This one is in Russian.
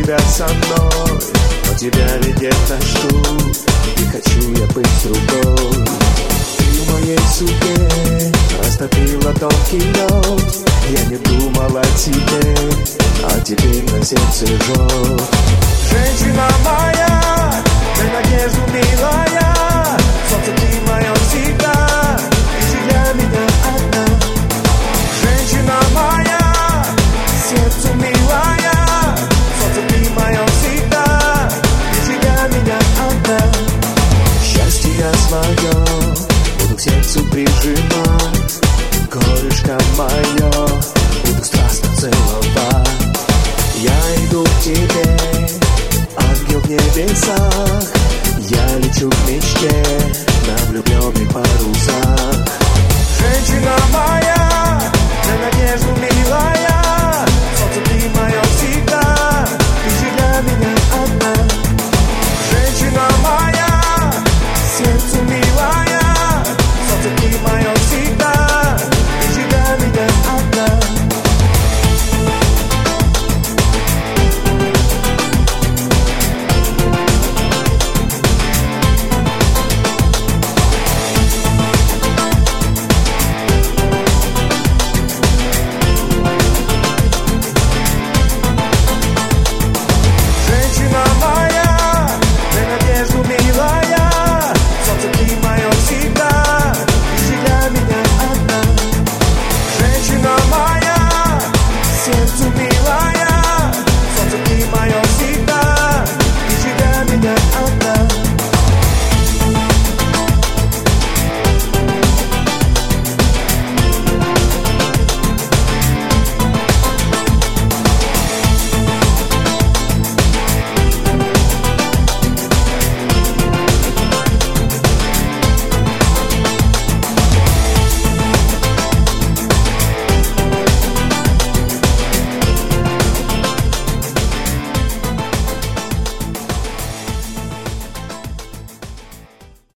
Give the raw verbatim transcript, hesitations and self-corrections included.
тебя со мной, но тебя ведь где-то жду, и хочу я быть с другой. Ты в моей судьбе растопила тонкий лед. Я не думал о тебе, а теперь на сердце жжет. Женщина моя, ты надежду милая, солнце ты мое всегда.